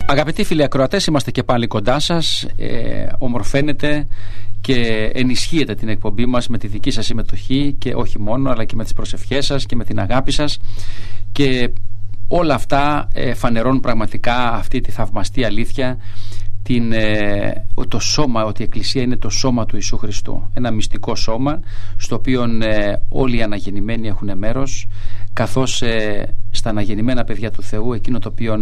Αγαπητοί φίλοι ακροατές, είμαστε και πάλι κοντά σας. Ομορφαίνεται και ενισχύεται την εκπομπή μας με τη δική σας συμμετοχή, και όχι μόνο, αλλά και με τις προσευχές σας και με την αγάπη σας, και όλα αυτά φανερώνουν πραγματικά αυτή τη θαυμαστή αλήθεια, το σώμα, ότι η Εκκλησία είναι το σώμα του Ιησού Χριστού, ένα μυστικό σώμα στο οποίο όλοι οι αναγεννημένοι έχουν μέρος, καθώς στα αναγεννημένα παιδιά του Θεού εκείνο το οποίο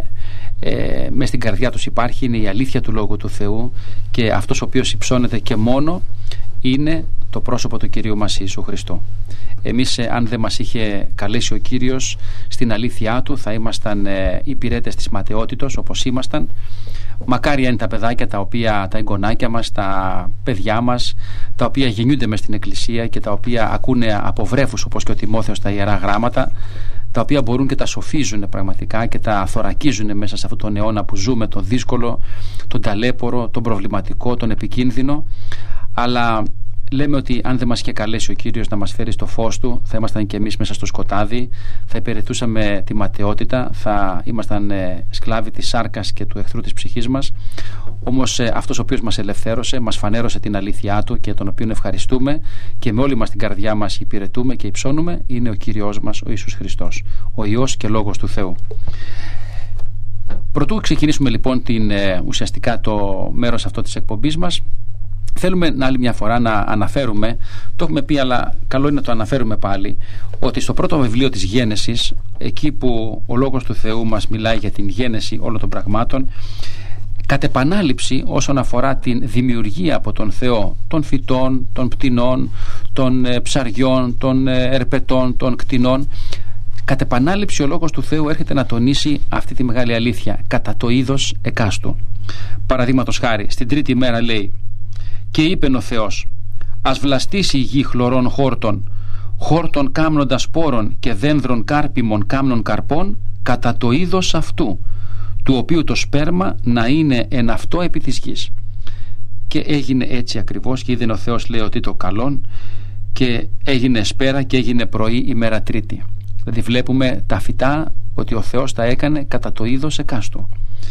μες στην καρδιά τους υπάρχει είναι η αλήθεια του Λόγου του Θεού, και αυτός ο οποίος υψώνεται και μόνο είναι το πρόσωπο του Κυρίου μας Ιησού Χριστού. Εμείς, αν δεν μας είχε καλέσει ο Κύριος στην αλήθειά Του, θα ήμασταν υπηρέτες της ματαιότητος, όπως ήμασταν. Μακάρια είναι τα παιδάκια, τα εγγονάκια μας, τα παιδιά μας, τα οποία γεννιούνται μες στην Εκκλησία και τα οποία ακούνε από βρέφους, όπως και ο Τιμόθεος, τα Ιερά Γράμματα, τα οποία μπορούν και τα σοφίζουν πραγματικά και τα θωρακίζουν μέσα σε αυτόν τον αιώνα που ζούμε, τον δύσκολο, τον ταλέπορο, τον προβληματικό, τον επικίνδυνο. Αλλά λέμε ότι αν δεν μας είχε καλέσει ο Κύριος να μας φέρει στο φως Του, θα ήμασταν και εμείς μέσα στο σκοτάδι, θα υπηρετούσαμε τη ματαιότητα, θα ήμασταν σκλάβοι της σάρκας και του εχθρού της ψυχής μας. Όμως αυτός ο οποίος μας ελευθέρωσε, μας φανέρωσε την αλήθειά Του και τον οποίον ευχαριστούμε και με όλη μας την καρδιά μας υπηρετούμε και υψώνουμε, είναι ο Κύριος μας, ο Ιησούς Χριστός, ο Υιός και Λόγος του Θεού. Πρωτού ξεκινήσουμε λοιπόν ουσιαστικά το μέρος αυτό της εκπομπής μας, θέλουμε άλλη μια φορά να αναφέρουμε, το έχουμε πει αλλά καλό είναι να το αναφέρουμε πάλι, ότι στο πρώτο βιβλίο της Γένεσης, εκεί που ο Λόγος του Θεού μας μιλάει για την γένεση όλων των πραγμάτων, κατ' επανάληψη όσον αφορά την δημιουργία από τον Θεό των φυτών, των πτηνών, των ψαριών, των ερπετών, των κτηνών, κατ' επανάληψη ο Λόγος του Θεού έρχεται να τονίσει αυτή τη μεγάλη αλήθεια κατά το είδος εκάστου. Παραδείγματος χάρη, στην τρίτη μέρα λέει: «Και είπεν ο Θεός, ας βλαστήσει η γη χλωρών χόρτων, χόρτων κάμνοντας σπόρων και δένδρων κάρπιμων κάμνων καρπών, κατά το είδος αυτού, του οποίου το σπέρμα να είναι εν αυτό επί της γης». Και έγινε έτσι ακριβώς, και είδε ο Θεός, λέει, ότι το καλόν, και έγινε σπέρα και έγινε πρωί ημέρα τρίτη. Δηλαδή βλέπουμε τα φυτά ότι ο Θεός τα έκανε κατά το είδος εκάστου.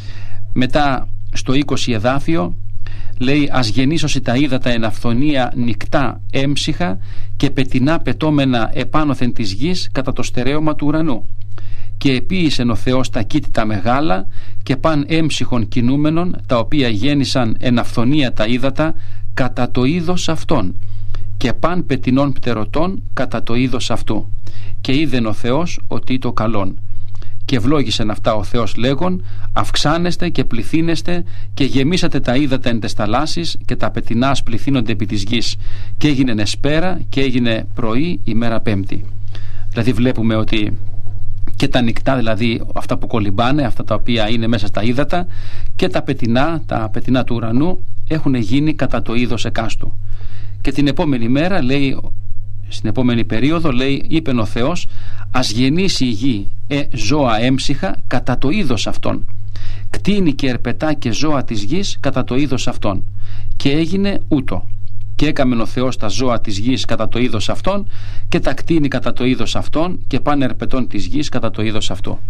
Μετά στο 20 εδάφιο λέει: «Ας γεννήσωσι τα ύδατα εν αυθονία νυκτά έμψυχα και πετεινά πετώμενα επάνωθεν της γης κατά το στερέωμα του ουρανού. Και επίησεν ο Θεός τα κήτητα μεγάλα και παν έμψυχων κινούμενων, τα οποία γέννησαν εν αυθονία τα ύδατα κατά το είδος αυτών, και παν πετεινών πτερωτών κατά το είδος αυτού. Και είδεν ο Θεός ότι το καλόν. Και ευλόγησεν αυτά ο Θεός λέγον: αυξάνεστε και πληθύνεστε και γεμίσατε τα ύδατα εν τες θαλάσσης και τα πετεινά πληθύνονται επί της γης. Και έγινε εσπέρα και έγινε πρωί ημέρα πέμπτη». Δηλαδή βλέπουμε ότι και τα νυκτά, δηλαδή αυτά που κολυμπάνε, αυτά τα οποία είναι μέσα στα ύδατα, και τα πετεινά του ουρανού έχουν γίνει κατά το είδος εκάστου. Και την επόμενη μέρα λέει, στην επόμενη περίοδο λέει: «Είπεν ο Θεός, ας γεννήσει η γη ζώα έμψυχα κατά το είδος αυτών, κτήνη και ερπετά και ζώα της γης κατά το είδος αυτών. Και έγινε ούτω. Και έκαμεν ο Θεός τα ζώα της γης κατά το είδος αυτών, και τα κτήνη κατά το είδος αυτών, και πάνε ερπετών της γης κατά το είδος αυτό».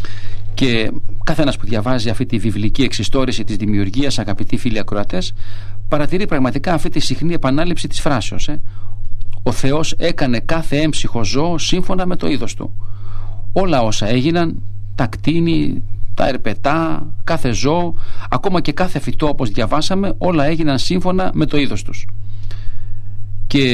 Και καθένας που διαβάζει αυτή τη βιβλική εξιστόρηση της δημιουργίας, αγαπητοί φίλοι ακροατές, παρατηρεί πραγματικά αυτή τη συχνή επανάληψη της φράσεως. Ο Θεός έκανε κάθε έμψυχο ζώο σύμφωνα με το είδος του. Όλα όσα έγιναν, τα κτήνη, τα ερπετά, κάθε ζώο, ακόμα και κάθε φυτό, όπως διαβάσαμε, όλα έγιναν σύμφωνα με το είδος τους. Και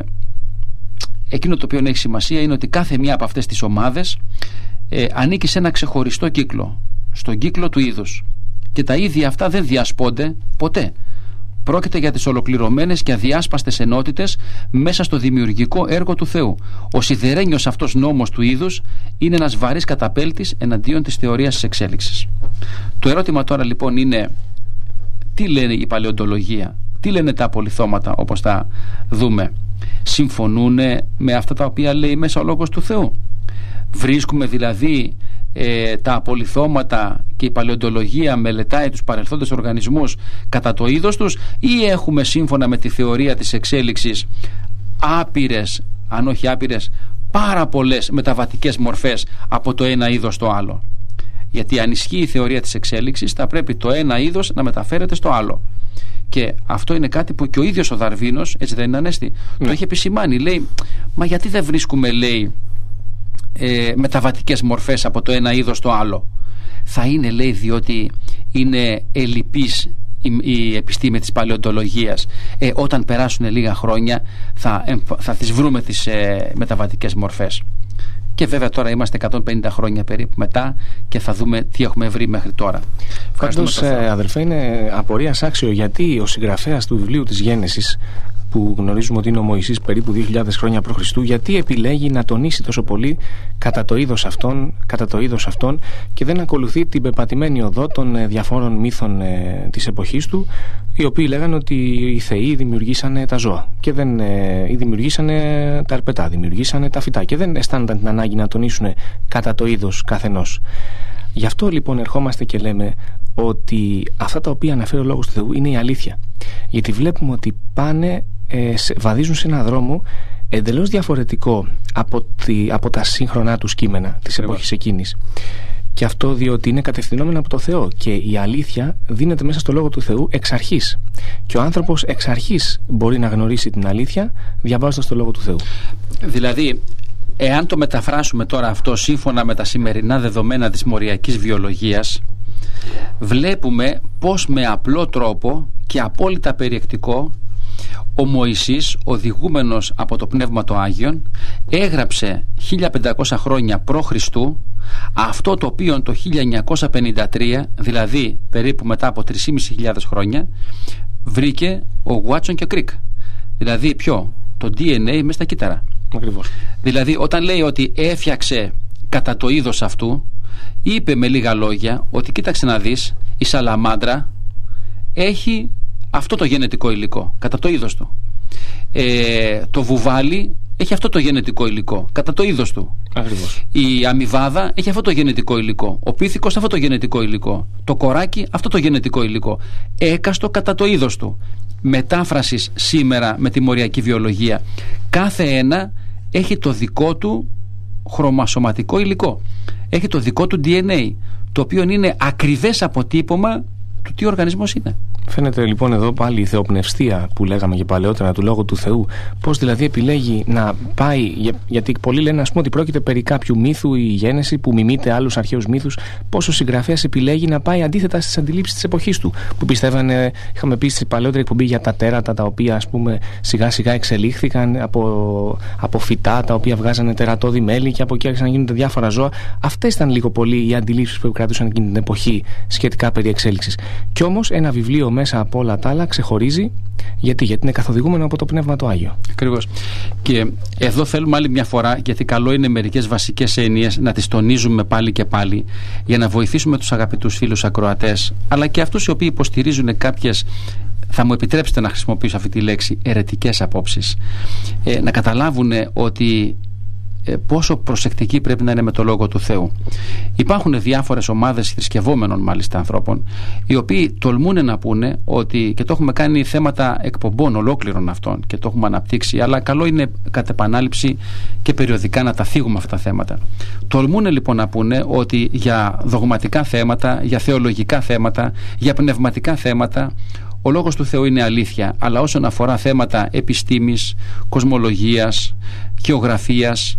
εκείνο το οποίο έχει σημασία είναι ότι κάθε μία από αυτές τις ομάδες ανήκει σε ένα ξεχωριστό κύκλο, στον κύκλο του είδους. Και τα ίδια αυτά δεν διασπώνται ποτέ. Πρόκειται για τις ολοκληρωμένες και αδιάσπαστες ενότητες μέσα στο δημιουργικό έργο του Θεού. Ο σιδερένιος αυτός νόμος του είδους είναι ένας βαρύς καταπέλτης εναντίον της θεωρίας της εξέλιξης. Το ερώτημα τώρα λοιπόν είναι: τι λένε η παλαιοντολογία, τι λένε τα απολιθώματα, όπως θα δούμε? Συμφωνούν με αυτά τα οποία λέει μέσα ο Λόγος του Θεού? Βρίσκουμε δηλαδή τα απολιθώματα και η παλαιοντολογία μελετάει τους παρελθόντες οργανισμούς κατά το είδος τους, ή έχουμε σύμφωνα με τη θεωρία της εξέλιξης άπειρες, αν όχι άπειρες, πάρα πολλές μεταβατικές μορφές από το ένα είδος στο άλλο? Γιατί αν ισχύει η θεωρία της εξέλιξης, θα πρέπει το ένα είδος να μεταφέρεται στο άλλο. Και αυτό είναι κάτι που και ο ίδιος ο Δαρβίνος, έτσι δεν είναι, Ανέστη, το έχει επισημάνει. Λέει, μα γιατί δεν βρίσκουμε, λέει, μεταβατικές μορφές από το ένα είδος στο άλλο? Θα είναι, λέει, διότι είναι ελλειπής η επιστήμη της παλαιοντολογίας. Όταν περάσουν λίγα χρόνια θα τις βρούμε τις μεταβατικές μορφές. Και βέβαια τώρα είμαστε 150 χρόνια περίπου μετά και θα δούμε τι έχουμε βρει μέχρι τώρα. Πάντως, αδελφέ, είναι απορίας άξιο γιατί ο συγγραφέας του βιβλίου της Γένεσης, που γνωρίζουμε ότι είναι ο Μωυσής περίπου 2.000 χρόνια π.Χ., γιατί επιλέγει να τονίσει τόσο πολύ κατά το είδος αυτόν και δεν ακολουθεί την πεπατημένη οδό των διαφόρων μύθων της εποχής του, οι οποίοι λέγανε ότι οι θεοί δημιουργήσανε τα ζώα και ή δημιουργήσανε τα αρπετά, δημιουργήσανε τα φυτά και δεν αισθάνονταν την ανάγκη να τονίσουν κατά το είδος καθενός. Γι' αυτό λοιπόν ερχόμαστε και λέμε ότι αυτά τα οποία αναφέρει ο Λόγος του Θεού είναι η αλήθεια. Γιατί βλέπουμε ότι βαδίζουν σε έναν δρόμο εντελώς διαφορετικό από τα σύγχρονά τους κείμενα της εποχής εκείνης. Και αυτό διότι είναι κατευθυνόμενα από το Θεό και η αλήθεια δίνεται μέσα στο Λόγο του Θεού εξ αρχής. Και ο άνθρωπος εξ αρχής μπορεί να γνωρίσει την αλήθεια διαβάζοντας το Λόγο του Θεού. Δηλαδή, εάν το μεταφράσουμε τώρα αυτό σύμφωνα με τα σημερινά δεδομένα της μοριακής βιολογίας, βλέπουμε πως με απλό τρόπο και απόλυτα περιεκτικό ο Μωυσής, οδηγούμενος από το Πνεύμα το Άγιον, έγραψε 1500 χρόνια π.Χ. αυτό το οποίο το 1953, δηλαδή περίπου μετά από 3.500 χρόνια, βρήκε ο Βάτσον και Κρίκ. Δηλαδή το DNA μέσα στα κύτταρα. Ακριβώς. Δηλαδή όταν λέει ότι έφτιαξε κατά το είδος αυτού, είπε με λίγα λόγια ότι κοίταξε να δεις, η σαλαμάντρα έχει αυτό το γενετικό υλικό κατά το είδος του. Το βουβάλι έχει αυτό το γενετικό υλικό κατά το είδος του. Ακριβώς. Η αμοιβάδα έχει αυτό το γενετικό υλικό. Ο πίθηκος αυτό το γενετικό υλικό. Το κοράκι αυτό το γενετικό υλικό. Έκαστο κατά το είδος του. Μετάφρασης σήμερα με τη μοριακή βιολογία. Κάθε ένα έχει το δικό του χρωμασωματικό υλικό. Έχει το δικό του DNA, το οποίο είναι ακριβές αποτύπωμα του τι ο οργανισμός είναι. Φαίνεται λοιπόν εδώ πάλι η θεοπνευστία που λέγαμε και παλαιότερα του Λόγου του Θεού. Πώς δηλαδή επιλέγει να πάει, γιατί πολλοί λένε ας πούμε ότι πρόκειται περί κάποιου μύθου η Γένεση που μιμείται άλλους αρχαίους μύθους. Πώς ο συγγραφέας επιλέγει να πάει αντίθετα στις αντιλήψεις της εποχής του. Που πιστεύανε, είχαμε πει στη παλαιότερη εκπομπή για τα τέρατα τα οποία ας πούμε σιγά σιγά εξελίχθηκαν από φυτά τα οποία βγάζανε τερατώδη μέλι και από εκεί άρχισαν να γίνονται διάφορα ζώα. Αυτές ήταν λίγο πολύ οι αντιλήψεις που κρατούσαν εκείνη την εποχή σχετικά περί εξέλιξης. Κι όμως ένα βιβλίο μέσα από όλα τα άλλα ξεχωρίζει. Γιατί είναι καθοδηγούμενο από το Πνεύμα το Άγιο. Ακριβώς. Και εδώ θέλουμε άλλη μια φορά, γιατί καλό είναι μερικές βασικές έννοιες να τις τονίζουμε πάλι και πάλι, για να βοηθήσουμε τους αγαπητούς φίλους ακροατές, αλλά και αυτούς οι οποίοι υποστηρίζουν κάποιες, θα μου επιτρέψετε να χρησιμοποιήσω αυτή τη λέξη, αιρετικές απόψεις, να καταλάβουν ότι πόσο προσεκτικοί πρέπει να είναι με το Λόγο του Θεού. Υπάρχουν διάφορες ομάδες θρησκευόμενων μάλιστα ανθρώπων, οι οποίοι τολμούν να πούνε ότι, και το έχουμε κάνει θέματα εκπομπών ολόκληρων αυτών και το έχουμε αναπτύξει, αλλά καλό είναι κατ' επανάληψη και περιοδικά να τα θίγουμε αυτά τα θέματα. Τολμούν λοιπόν να πούνε ότι για δογματικά θέματα, για θεολογικά θέματα, για πνευματικά θέματα, ο Λόγος του Θεού είναι αλήθεια, αλλά όσον αφορά θέματα επιστήμης, κοσμολογίας, γεωγραφίας,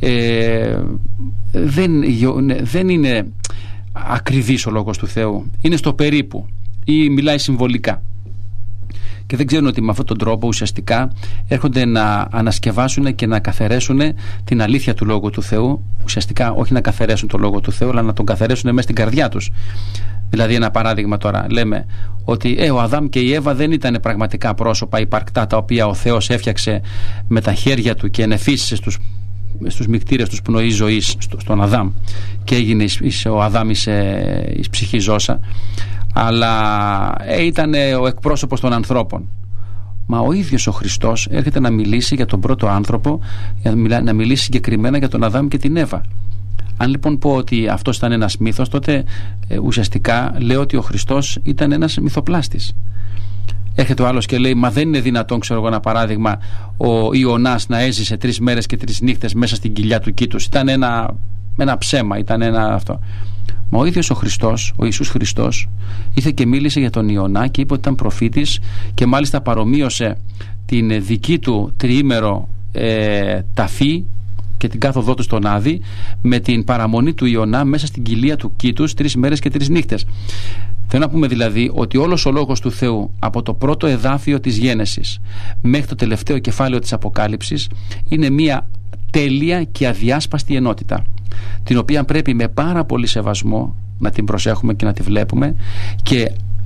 δεν είναι ακριβής ο Λόγος του Θεού. Είναι στο περίπου ή μιλάει συμβολικά. Και δεν ξέρουν ότι με αυτόν τον τρόπο ουσιαστικά έρχονται να ανασκευάσουν και να καθαρέσουν την αλήθεια του Λόγου του Θεού. Ουσιαστικά όχι να καθαρέσουν τον Λόγο του Θεού, αλλά να τον καθαρέσουν μέσα στην καρδιά τους. Δηλαδή ένα παράδειγμα τώρα, λέμε ότι ο Αδάμ και η Εύα δεν ήταν πραγματικά πρόσωπα υπαρκτά τα οποία ο Θεός έφτιαξε με τα χέρια του και ενεφύσισε στους μικτήρες τους πνοή ζωής στον Αδάμ και έγινε ο Αδάμ εις ψυχή ζώσα, αλλά ήταν ο εκπρόσωπος των ανθρώπων. Μα ο ίδιος ο Χριστός έρχεται να μιλήσει για τον πρώτο άνθρωπο, να μιλήσει συγκεκριμένα για τον Αδάμ και την Εύα. Αν λοιπόν πω ότι αυτός ήταν ένας μύθος, τότε ουσιαστικά λέω ότι ο Χριστός ήταν ένας μυθοπλάστης. Έρχεται ο άλλος και λέει, μα δεν είναι δυνατόν, ξέρω εγώ ένα παράδειγμα, ο Ιωνάς να έζησε 3 μέρες και 3 νύχτες μέσα στην κοιλιά του κήτους. Ήταν ένα ψέμα, ήταν ένα αυτό. Μα ο ίδιος ο Χριστός, ο Ιησούς Χριστός, ήρθε και μίλησε για τον Ιωνά και είπε ότι ήταν προφήτης, και μάλιστα παρομοίωσε την δική του τριήμερο ταφή και την κάθοδό του στον Άδη με την παραμονή του Ιωνά μέσα στην κοιλία του Κήτους 3 μέρες και 3 νύχτες. Θέλω να πούμε δηλαδή ότι όλος ο λόγος του Θεού από το πρώτο εδάφιο της Γένεσης μέχρι το τελευταίο κεφάλαιο της Αποκάλυψης είναι μια τέλεια και αδιάσπαστη ενότητα, την οποία πρέπει με πάρα πολύ σεβασμό να την προσέχουμε και να τη βλέπουμε, και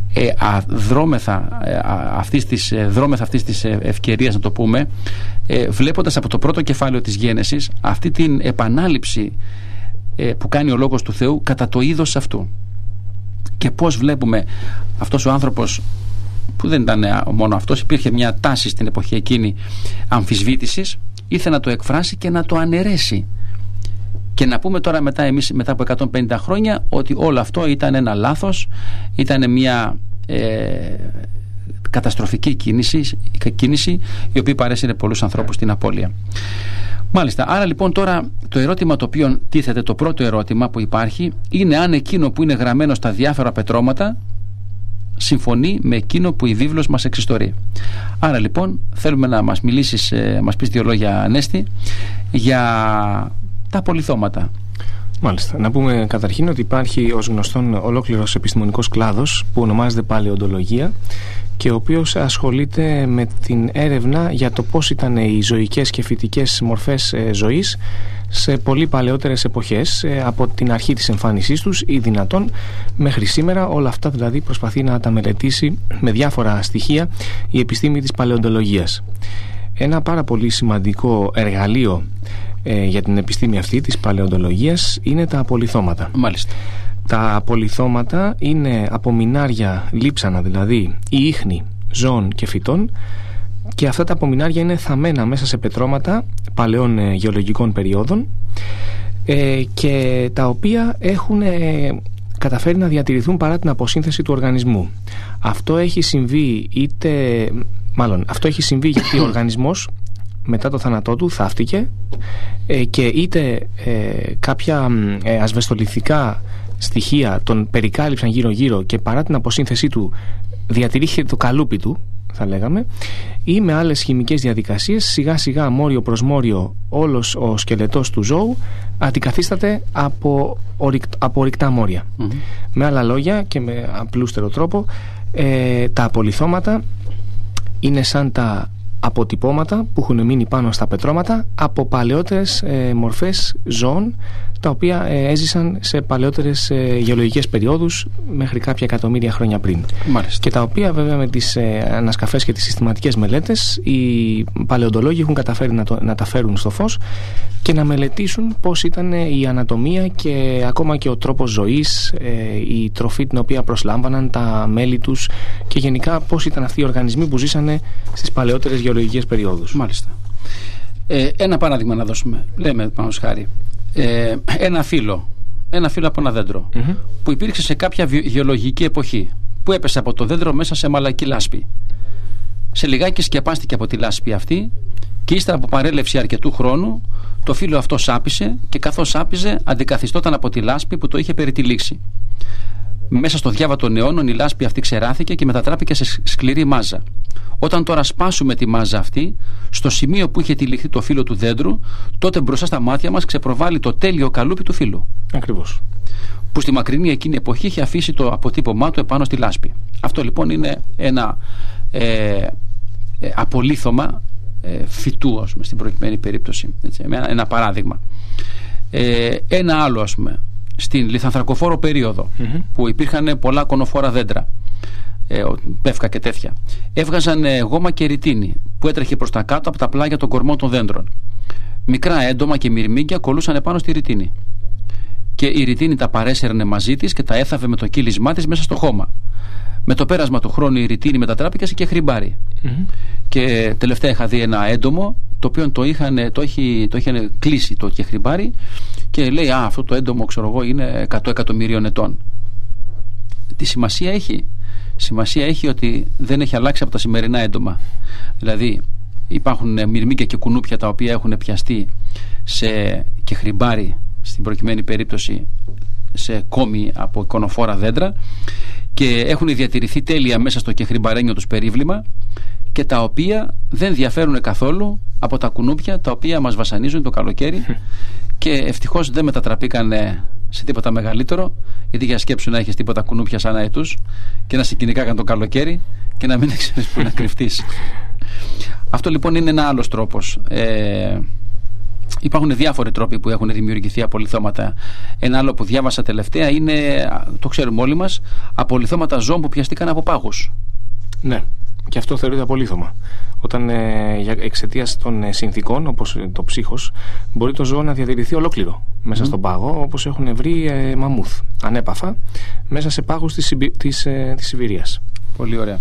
δρόμεθα αυτής της ευκαιρίας, να το πούμε, βλέποντας από το πρώτο κεφάλαιο της Γένεσης αυτή την επανάληψη που κάνει ο Λόγος του Θεού κατά το είδος αυτού, και πώς βλέπουμε αυτός ο άνθρωπος, που δεν ήταν μόνο αυτός, υπήρχε μια τάση στην εποχή εκείνη αμφισβήτησης, ήθελε να το εκφράσει και να το αναιρέσει, και να πούμε τώρα εμείς μετά από 150 χρόνια ότι όλο αυτό ήταν ένα λάθος, ήταν μια καταστροφική κίνηση η οποία παρέσυρε πολλούς ανθρώπους στην απώλεια. Μάλιστα, άρα λοιπόν τώρα το ερώτημα το οποίο τίθεται, το πρώτο ερώτημα που υπάρχει, είναι αν εκείνο που είναι γραμμένο στα διάφορα πετρώματα συμφωνεί με εκείνο που η βίβλος μας εξιστορεί. Άρα λοιπόν θέλουμε να μας μιλήσεις, μας πεις 2 λόγια, Ανέστη, για τα απολιθώματα. Μάλιστα. Να πούμε καταρχήν ότι υπάρχει ως γνωστόν ολόκληρος επιστημονικός κλάδος που ονομάζεται παλαιοντολογία, και ο οποίος ασχολείται με την έρευνα για το πώς ήταν οι ζωικές και φυτικές μορφές ζωής σε πολύ παλαιότερες εποχές, από την αρχή της εμφάνισής τους ή δυνατόν μέχρι σήμερα. Όλα αυτά δηλαδή προσπαθεί να τα μελετήσει με διάφορα στοιχεία η επιστήμη της παλαιοντολογίας. Ένα πάρα πολύ σημαντικό εργαλείο για την επιστήμη αυτή της παλαιοντολογίας είναι τα απολιθώματα. Μάλιστα. Τα απολιθώματα είναι απομεινάρια, λείψανα δηλαδή, ή ίχνη ζώων και φυτών, και αυτά τα απομεινάρια είναι θαμμένα μέσα σε πετρώματα παλαιών γεωλογικών περιόδων, και τα οποία έχουν καταφέρει να διατηρηθούν παρά την αποσύνθεση του οργανισμού. Αυτό έχει συμβεί αυτό έχει συμβεί γιατί ο οργανισμός μετά το θάνατό του θαύτηκε, και είτε κάποια ασβεστολιθικά στοιχεία τον περικάλυψαν γύρω-γύρω και παρά την αποσύνθεσή του διατηρήθηκε το καλούπι του, θα λέγαμε, ή με άλλες χημικές διαδικασίες σιγά σιγά, μόριο προς μόριο, όλος ο σκελετός του ζώου αντικαθίσταται από ορυκτά μόρια. Με άλλα λόγια και με απλούστερο τρόπο, τα απολιθώματα είναι σαν τα αποτυπώματα που έχουν μείνει πάνω στα πετρώματα από παλαιότερες μορφές ζώων, τα οποία έζησαν σε παλαιότερες γεωλογικές περιόδους μέχρι κάποια εκατομμύρια χρόνια πριν. Μάλιστα. Και τα οποία βέβαια με τις ανασκαφές και τις συστηματικές μελέτες οι παλαιοντολόγοι έχουν καταφέρει να τα φέρουν στο φως και να μελετήσουν πώς ήταν η ανατομία και ακόμα και ο τρόπος ζωής, η τροφή την οποία προσλάμβαναν, τα μέλη τους, και γενικά πώς ήταν αυτοί οι οργανισμοί που ζήσανε στις παλαιότερες γεωλογικές περιόδους. Μάλιστα. Ένα παράδειγμα να δώσουμε. Λέμε, πάνω χάρη, ένα φύλλο από ένα δέντρο που υπήρξε σε κάποια γεωλογική εποχή, που έπεσε από το δέντρο μέσα σε μαλακή λάσπη. Σε λιγάκι σκεπάστηκε από τη λάσπη αυτή, και ύστερα από παρέλευση αρκετού χρόνου το φύλλο αυτό σάπισε, και καθώς σάπιζε αντικαθιστόταν από τη λάσπη που το είχε περιτυλίξει. Μέσα στο διάβα των αιώνων η λάσπη αυτή ξεράθηκε και μετατράπηκε σε σκληρή μάζα. Όταν τώρα σπάσουμε τη μάζα αυτή στο σημείο που είχε τυλιχθεί το φύλλο του δέντρου, τότε μπροστά στα μάτια μας ξεπροβάλλει το τέλειο καλούπι του φύλλου. Ακριβώς. Που στη μακρινή εκείνη εποχή είχε αφήσει το αποτύπωμά του επάνω στη λάσπη. Αυτό λοιπόν είναι ένα απολίθωμα φυτού, ας πούμε, στην προκειμένη περίπτωση. Έτσι, ένα παράδειγμα. Ένα άλλο, ας πούμε, στην λιθανθρακοφόρο περίοδο, που υπήρχαν πολλά κονοφόρα δέντρα, πεύκα και τέτοια, έβγαζαν γόμα και ρητίνη που έτρεχε προς τα κάτω από τα πλάγια των κορμών των δέντρων. Μικρά έντομα και μυρμήγκια κολούσαν επάνω στη ρητίνη, και η ρητίνη τα παρέσαιρνε μαζί της και τα έθαβε με το κύλισμά της μέσα στο χώμα. Με το πέρασμα του χρόνου η ρητίνη μετατράπηκε και χρυμπάρι. Και τελευταία είχα δει ένα έντομο το οποίο το είχαν κλείσει το κεχριμπάρι, και λέει αυτό το έντομο, ξέρω εγώ, είναι 100 εκατομμυρίων ετών. Τι σημασία έχει? Σημασία έχει ότι δεν έχει αλλάξει από τα σημερινά έντομα. Δηλαδή υπάρχουν μυρμήγκια και κουνούπια τα οποία έχουν πιαστεί σε κεχριμπάρι, στην προκειμένη περίπτωση σε κόμοι από εικονοφόρα δέντρα και έχουν διατηρηθεί τέλεια μέσα στο κεχριμπαρένιο τους περίβλημα και τα οποία δεν διαφέρουν καθόλου από τα κουνούπια τα οποία μας βασανίζουν το καλοκαίρι και ευτυχώς δεν μετατραπήκαν σε τίποτα μεγαλύτερο, γιατί για σκέψου να έχεις τίποτα κουνούπια σαν αετούς και να σε κυνηγάγαν το καλοκαίρι και να μην ξέρεις πού να κρυφτείς. Αυτό λοιπόν είναι ένα άλλος τρόπος. Υπάρχουν διάφοροι τρόποι που έχουν δημιουργηθεί απολιθώματα. Ένα άλλο που διάβασα τελευταία είναι, το ξέρουμε όλοι μας, απολιθώματα ζώων που πιαστήκαν από πάγους. Ναι, και αυτό θεωρείται απολίθωμα. Όταν εξαιτίας των συνθήκων, όπως το ψύχος, μπορεί το ζώο να διατηρηθεί ολόκληρο μέσα στον πάγο, όπως έχουν βρει μαμούθ ανέπαφα μέσα σε πάγους της Σιβηρίας. Πολύ ωραία.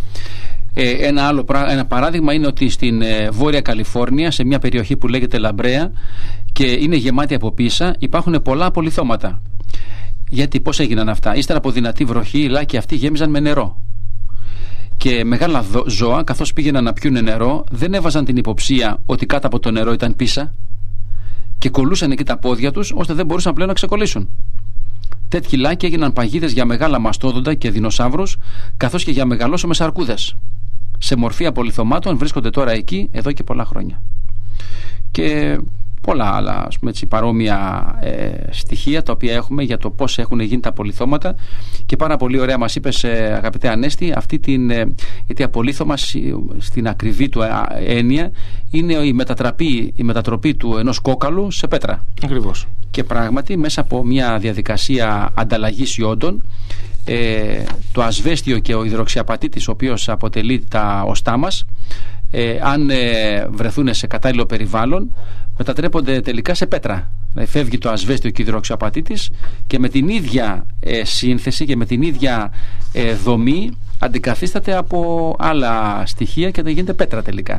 Ένα παράδειγμα είναι ότι στην Βόρεια Καλιφόρνια, σε μια περιοχή που λέγεται Λαμπρέα και είναι γεμάτη από πίσα, υπάρχουν πολλά απολιθώματα. Γιατί πώς έγιναν αυτά? Ύστερα από δυνατή βροχή, οι λάκκοι αυτοί γέμιζαν με νερό. Και μεγάλα ζώα, καθώς πήγαιναν να πιούνε νερό, δεν έβαζαν την υποψία ότι κάτω από το νερό ήταν πίσα και κολλούσαν εκεί τα πόδια τους, ώστε δεν μπορούσαν πλέον να ξεκολλήσουν. Τέτοιοι λάκκοι έγιναν παγίδες για μεγάλα μαστόδοντα και δεινοσαύρους, καθώς και για μεγαλόσωμες αρκούδες. Σε μορφή απολιθωμάτων βρίσκονται τώρα εκεί εδώ και πολλά χρόνια. Και πολλά άλλα, ας πούμε έτσι, παρόμοια στοιχεία τα οποία έχουμε για το πώς έχουν γίνει τα απολιθώματα. Και πάρα πολύ ωραία μας είπες, αγαπητέ Ανέστη, γιατί απολίθωμα στην ακριβή του έννοια είναι η μετατροπή του ενός κόκαλου σε πέτρα. Ακριβώς. Και πράγματι μέσα από μια διαδικασία ανταλλαγής ιόντων, το ασβέστιο και ο υδροξιαπατίτης, ο οποίος αποτελεί τα οστά μας, αν βρεθούν σε κατάλληλο περιβάλλον, μετατρέπονται τελικά σε πέτρα. Φεύγει το ασβέστιο και ο υδροξιαπατίτης και με την ίδια σύνθεση και με την ίδια δομή αντικαθίσταται από άλλα στοιχεία και δεν γίνεται πέτρα τελικά.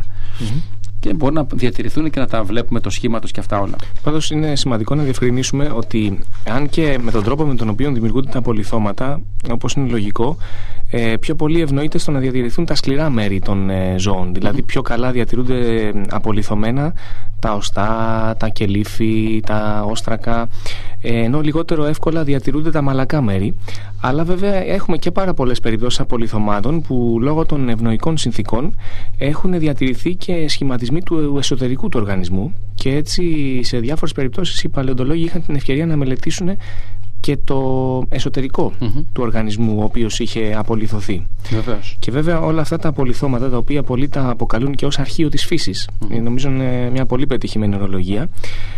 Και μπορεί να διατηρηθούν και να τα βλέπουμε το σχήμα τους και αυτά όλα. Πάντως είναι σημαντικό να διευκρινίσουμε ότι αν και με τον τρόπο με τον οποίο δημιουργούνται τα απολιθώματα, όπως είναι λογικό, πιο πολύ ευνοείται στο να διατηρηθούν τα σκληρά μέρη των ζώων. Δηλαδή πιο καλά διατηρούνται απολιθωμένα τα οστά, τα κελύφη, τα όστρακα, ενώ λιγότερο εύκολα διατηρούνται τα μαλακά μέρη. Αλλά βέβαια έχουμε και πάρα πολλές περιπτώσεις απολιθωμάτων που λόγω των ευνοϊκών συνθήκων έχουν διατηρηθεί και σχηματισμοί του εσωτερικού του οργανισμού, και έτσι σε διάφορες περιπτώσεις οι παλαιοντολόγοι είχαν την ευκαιρία να μελετήσουν και το εσωτερικό του οργανισμού ο οποίος είχε απολιθωθεί. Βεβαίως. Και βέβαια όλα αυτά τα απολιθώματα, τα οποία πολλοί τα αποκαλούν και ως αρχείο της φύσης, νομίζω είναι μια πολύ πετυχημένη ορολογία,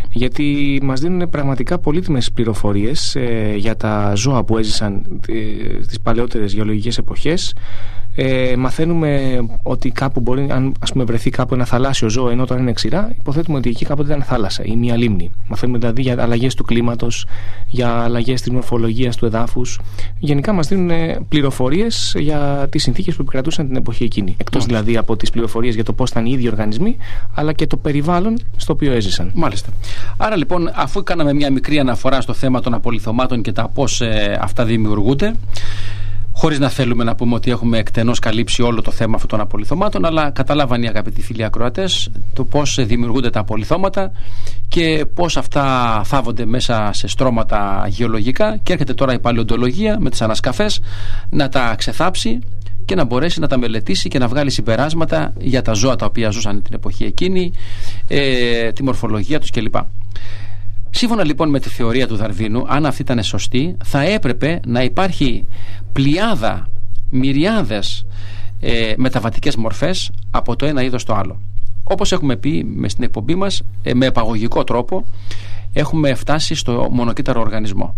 γιατί μας δίνουν πραγματικά πολύτιμες πληροφορίες για τα ζώα που έζησαν στις παλαιότερες γεωλογικές εποχές. Μαθαίνουμε ότι κάπου μπορεί, αν ας πούμε βρεθεί κάπου ένα θαλάσσιο ζώο ενώ τώρα είναι ξηρά, υποθέτουμε ότι εκεί κάποτε ήταν θάλασσα ή μια λίμνη. Μαθαίνουμε δηλαδή για αλλαγές του κλίματος, για αλλαγές της μορφολογίας του εδάφους. Γενικά μας δίνουν πληροφορίες για τις συνθήκες που επικρατούσαν την εποχή εκείνη. Εκτός δηλαδή από τις πληροφορίες για το πώς ήταν οι ίδιοι οργανισμοί, αλλά και το περιβάλλον στο οποίο έζησαν. Μάλιστα. Άρα λοιπόν, αφού κάναμε μια μικρή αναφορά στο θέμα των απολιθωμάτων και τα πώς αυτά δημιουργούνται, χωρίς να θέλουμε να πούμε ότι έχουμε εκτενώς καλύψει όλο το θέμα αυτών των απολιθωμάτων, αλλά καταλάβαν οι αγαπητοί φίλοι ακροατές το πώς δημιουργούνται τα απολιθώματα και πώς αυτά θάβονται μέσα σε στρώματα γεωλογικά, και έρχεται τώρα η παλαιοντολογία με τις ανασκαφές να τα ξεθάψει και να μπορέσει να τα μελετήσει και να βγάλει συμπεράσματα για τα ζώα τα οποία ζούσαν την εποχή εκείνη, τη μορφολογία τους κλπ. Σύμφωνα λοιπόν με τη θεωρία του Δαρβίνου, αν αυτή ήταν σωστή, θα έπρεπε να υπάρχει πλειάδα, μυριάδες μεταβατικές μορφές από το ένα είδος στο άλλο. Όπως έχουμε πει στην εκπομπή μας, με επαγωγικό τρόπο έχουμε φτάσει στο μονοκύτταρο οργανισμό.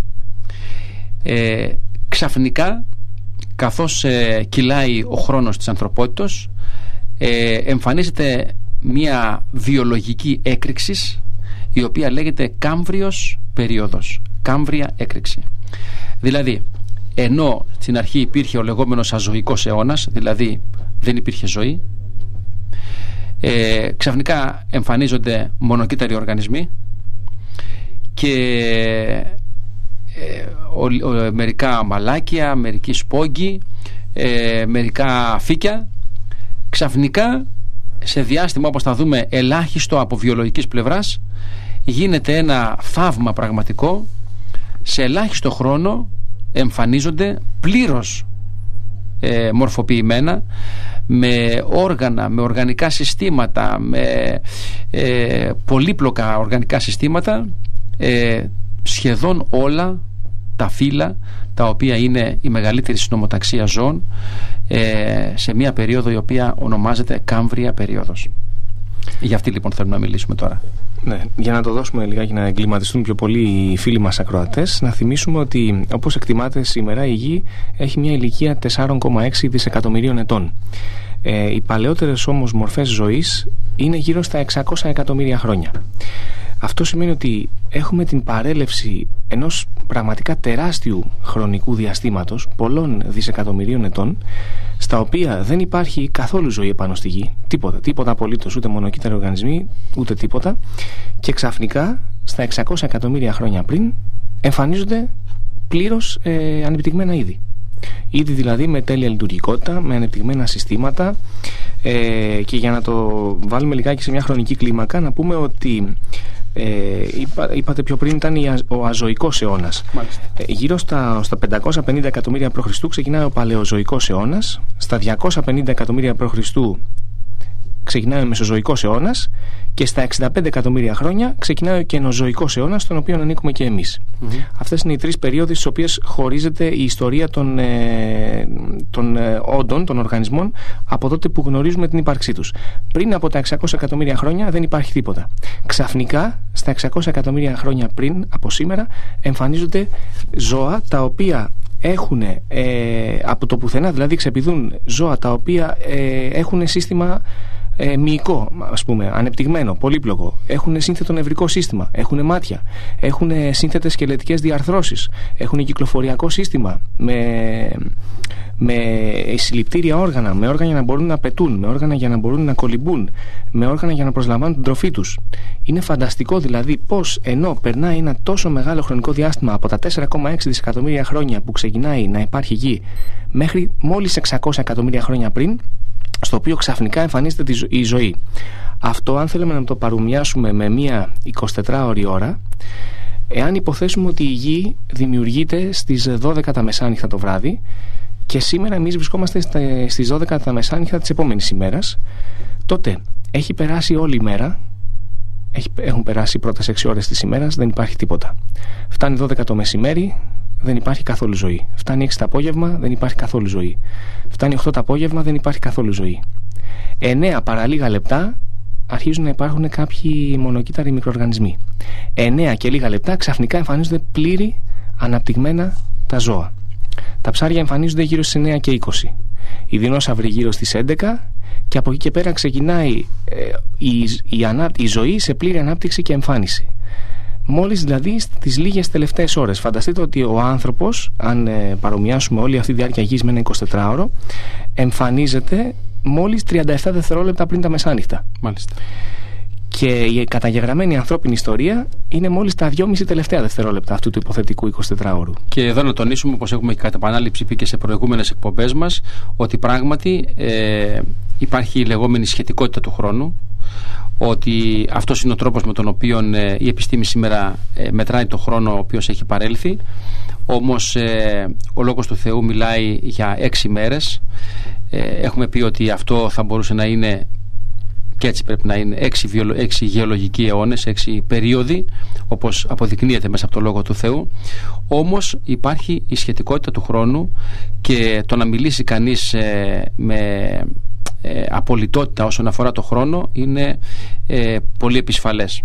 Ξαφνικά, καθώς κυλάει ο χρόνος της ανθρωπότητος, εμφανίζεται μια βιολογική έκρηξη, η οποία λέγεται κάμβριος περίοδος, κάμβρια έκρηξη. Δηλαδή, ενώ στην αρχή υπήρχε ο λεγόμενος αζωικός αιώνας, δηλαδή δεν υπήρχε ζωή, ξαφνικά εμφανίζονται μονοκύτταροι οργανισμοί και μερικά μαλάκια, μερικοί σπόγγοι, μερικά φύκια. Ξαφνικά, σε διάστημα, όπως θα δούμε, ελάχιστο από βιολογικής πλευράς, γίνεται ένα θαύμα πραγματικό σε ελάχιστο χρόνο εμφανίζονται πλήρως μορφοποιημένα, με όργανα, με οργανικά συστήματα, με πολύπλοκα οργανικά συστήματα, σχεδόν όλα τα φύλλα τα οποία είναι η μεγαλύτερη συνομοταξία ζώων, σε μια περίοδο η οποία ονομάζεται Κάμβρια περίοδος. Για αυτή λοιπόν θέλουμε να μιλήσουμε τώρα. Ναι, για να το δώσουμε λιγάκι να εγκληματιστούν πιο πολύ οι φίλοι μας ακροατές, να θυμίσουμε ότι όπως εκτιμάται σήμερα η Γη έχει μια ηλικία 4,6 δισεκατομμυρίων ετών. Οι παλαιότερες όμως μορφές ζωής είναι γύρω στα 600 εκατομμύρια χρόνια. Αυτό σημαίνει ότι έχουμε την παρέλευση ενός πραγματικά τεράστιου χρονικού διαστήματος, πολλών δισεκατομμυρίων ετών, στα οποία δεν υπάρχει καθόλου ζωή επάνω στη Γη, τίποτα απολύτως, ούτε μονοκύτταροι οργανισμοί, ούτε τίποτα, και ξαφνικά στα 600 εκατομμύρια χρόνια πριν εμφανίζονται πλήρως ανεπτυγμένα είδη. Ήδη δηλαδή με τέλεια λειτουργικότητα, με ανεπτυγμένα συστήματα, και για να το βάλουμε λιγάκι σε μια χρονική κλίμακα, να πούμε ότι είπατε πιο πριν ήταν ο αζωικός αιώνας. Γύρω στα 550 εκατομμύρια π.Χ. ξεκινάει ο παλαιοζωικός αιώνας. Στα 250 εκατομμύρια π.Χ. ξεκινάει ο μεσοζωικός αιώνας, και στα 65 εκατομμύρια χρόνια ξεκινάει ο καινοζωικός αιώνας, στον οποίο ανήκουμε και εμείς. Αυτές είναι οι τρεις περίοδοι στις οποίες χωρίζεται η ιστορία των όντων, των οργανισμών, από τότε που γνωρίζουμε την ύπαρξή τους. Πριν από τα 600 εκατομμύρια χρόνια δεν υπάρχει τίποτα. Ξαφνικά, στα 600 εκατομμύρια χρόνια πριν από σήμερα, εμφανίζονται ζώα τα οποία έχουν από το πουθενά, δηλαδή ξεπηδούν ζώα τα οποία έχουν σύστημα μυϊκό, ας πούμε, ανεπτυγμένο, πολύπλοκο, έχουν σύνθετο νευρικό σύστημα, έχουν μάτια, έχουν σύνθετες σκελετικές διαρθρώσεις, έχουν κυκλοφοριακό σύστημα με συλληπτήρια όργανα, με όργανα για να μπορούν να πετούν, με όργανα για να μπορούν να κολυμπούν, με όργανα για να προσλαμβάνουν την τροφή τους. Είναι φανταστικό δηλαδή πως ενώ περνάει ένα τόσο μεγάλο χρονικό διάστημα από τα 4,6 δισεκατομμύρια χρόνια που ξεκινάει να υπάρχει Γη μέχρι μόλις 600 εκατομμύρια χρόνια πριν, στο οποίο ξαφνικά εμφανίζεται η ζωή. Αυτό, αν θέλουμε να το παρομοιάσουμε με μια 24ωρη ώρα, εάν υποθέσουμε ότι η Γη δημιουργείται στις 12 τα μεσάνυχτα το βράδυ, και σήμερα εμείς βρισκόμαστε στις 12 τα μεσάνυχτα της επόμενης ημέρας, τότε έχει περάσει όλη η μέρα, έχουν περάσει οι πρώτες 6 ώρες της ημέρας, δεν υπάρχει τίποτα. Φτάνει 12 το μεσημέρι, δεν υπάρχει καθόλου ζωή. Φτάνει 6 το απόγευμα, δεν υπάρχει καθόλου ζωή. Φτάνει 8 το απόγευμα, δεν υπάρχει καθόλου ζωή. 9 παρά λίγα λεπτά αρχίζουν να υπάρχουν κάποιοι μονοκύτταροι μικροοργανισμοί. 9 και λίγα λεπτά ξαφνικά εμφανίζονται πλήρη αναπτυγμένα τα ζώα. Τα ψάρια εμφανίζονται γύρω στις 9 και 20. Οι δεινόσαυροι γύρω στις 11, και από εκεί και πέρα ξεκινάει η ζωή σε πλήρη ανάπτυξη και εμφάνιση. Μόλις δηλαδή στις λίγες τελευταίες ώρες. Φανταστείτε ότι ο άνθρωπος, αν παρομοιάσουμε όλη αυτή τη διάρκεια γης με ένα 24ωρο, εμφανίζεται μόλις 37 δευτερόλεπτα πριν τα μεσάνυχτα. Μάλιστα. Και η καταγεγραμμένη ανθρώπινη ιστορία είναι μόλις τα 2,5 τελευταία δευτερόλεπτα αυτού του υποθετικού 24ωρου. Και εδώ να τονίσουμε, όπως έχουμε κατά επανάληψη πει και σε προηγούμενες εκπομπές μας, ότι πράγματι υπάρχει η λεγόμενη σχετικότητα του χρόνου, ότι αυτός είναι ο τρόπος με τον οποίο η επιστήμη σήμερα μετράει το χρόνο ο οποίος έχει παρέλθει. Όμως ο Λόγος του Θεού μιλάει για 6 μέρες. Έχουμε πει ότι αυτό θα μπορούσε να είναι, και έτσι πρέπει να είναι, 6 γεωλογικοί αιώνες, 6 περίοδοι, όπως αποδεικνύεται μέσα από το Λόγο του Θεού. Όμως υπάρχει η σχετικότητα του χρόνου, και το να μιλήσει κανείς με απολυτότητα όσον αφορά το χρόνο είναι πολύ επισφαλές.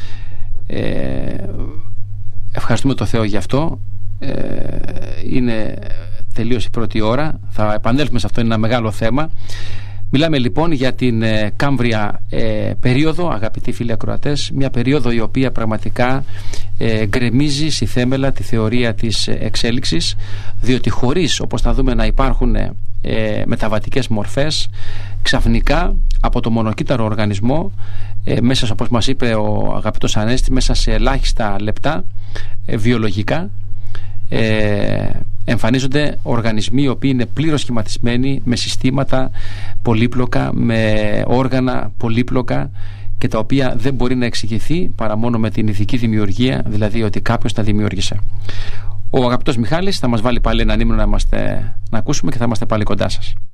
Ευχαριστούμε το Θεό γι' αυτό. Είναι τελείως η πρώτη ώρα, θα επανέλθουμε σε αυτό, είναι ένα μεγάλο θέμα. Μιλάμε λοιπόν για την Κάμβρια περίοδο, αγαπητοί φίλοι ακροατές, μια περίοδο η οποία πραγματικά γκρεμίζει στη θέμελα τη θεωρία της εξέλιξης, διότι χωρίς, όπως θα δούμε, να υπάρχουν μεταβατικές μορφές, ξαφνικά από το μονοκύτταρο οργανισμό, μέσα, όπως μας είπε ο αγαπητός Ανέστης, μέσα σε ελάχιστα λεπτά βιολογικά εμφανίζονται οργανισμοί οι οποίοι είναι πλήρως σχηματισμένοι, με συστήματα πολύπλοκα, με όργανα πολύπλοκα, και τα οποία δεν μπορεί να εξηγηθεί παρά μόνο με την ηθική δημιουργία, δηλαδή ότι κάποιος τα δημιούργησε. Ο αγαπητός Μιχάλης θα μας βάλει πάλι ένα ύμνο να ακούσουμε και θα είμαστε πάλι κοντά σας.